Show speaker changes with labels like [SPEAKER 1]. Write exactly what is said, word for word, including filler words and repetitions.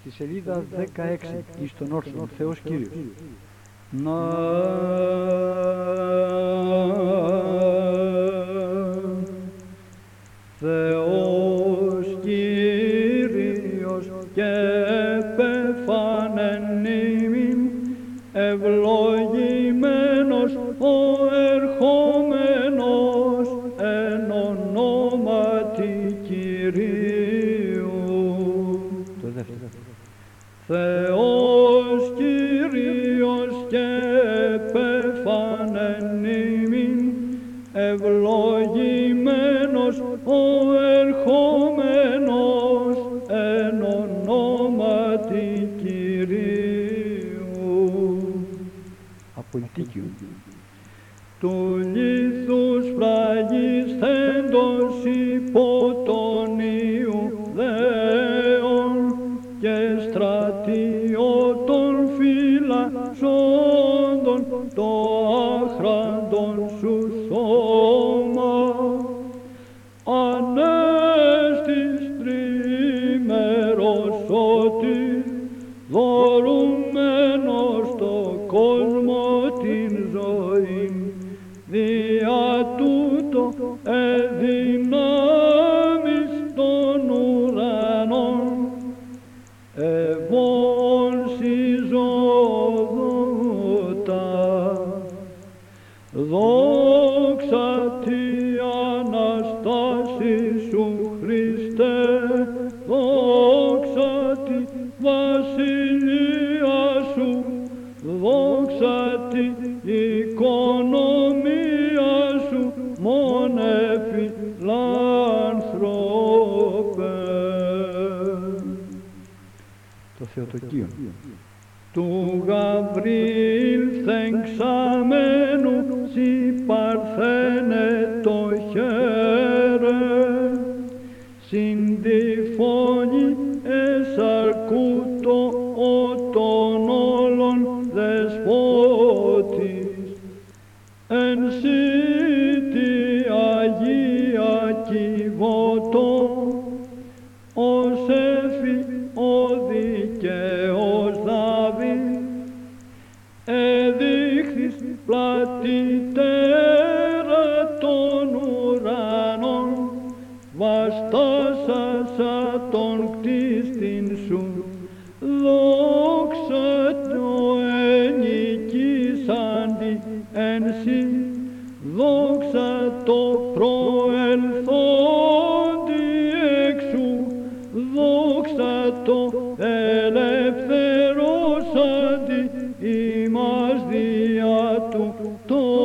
[SPEAKER 1] στη σελίδα δεκαέξι, εις τον όρθον Θεός Κύριος. Να Θεός Κύριος και πεφάνεν ημίν, ευλογημένος ο ερχόμενος εν ονόματι Κυρίου. Το δεύτερο. Θεός Κύριος και πεφάνεν ημίν, ευλογημένος ο ερχόμενος εν ονόματι Κυρίου. Απολυτίκιο. Του λίθους φραγισθέντος υπό τον Ιουδαίων και στρατιώτων φυλασσόντων το άχραντον σου σώμα, ανέστης τριμερός ότι δωρουμένος το κόσμο την ζωή, δια τούτο εδυνάμεις των ουρανών, ευών συζωδότα. Δόξα τη Αναστάση σου Χριστέ, δόξα τη βασιλεία σου, δόξα τη οικονομία σου, μόνε φιλάνθρωπε. Το Θεοτοκείο. Του Γαβρίλ θεγξαμένου σοι παρθένε το χέρε, συν τη φωνή εσαρκούτο ο των όλων δεσπότης, εν σύ τη Αγία Κιβωτό, ως έφη ο δικαίος Δαβίδ, εδείχθης πλατητέρα των ουρανών, βαστάσασα τον κτίστην σου, δόξα το ενοικήσαντι εν σύ, δόξα το προελθόντι εξού, δόξα το ελευθερώσαντι ημάς δια του το